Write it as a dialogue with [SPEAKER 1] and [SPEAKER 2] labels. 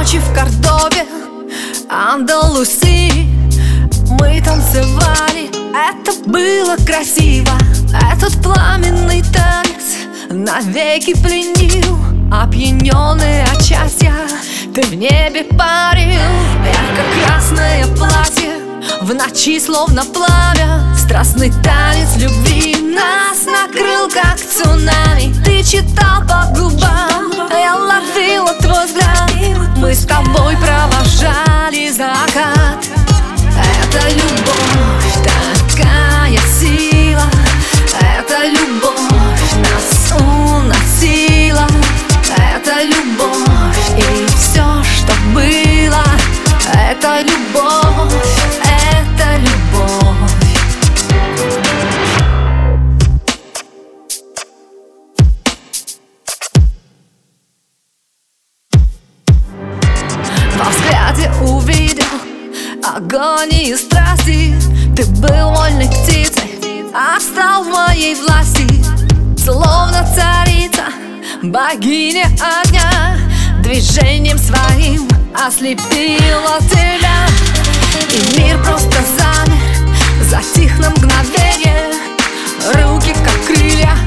[SPEAKER 1] ночи в Кордове, Андалусии мы танцевали. Это было красиво. Этот пламенный танец навеки пленил. Опьянённый от счастья, ты в небе парил. Ярко-красное платье в ночи словно пламя. Страстный танец любви нас накрыл как цунами. Ты читал по губам, я ловила твой взгляд. Мы с тобой провожали закат. Это любовь, такая сила. Это любовь нас уносила. Это любовь и все, что было. Это любовь, это любовь. Во взгляде увидел огонь и страсти. Ты был вольной птицей, а стал в моей власти. Словно царица, богиня огня, движением своим ослепила тебя. И мир просто замер, затих на мгновение. Руки как крылья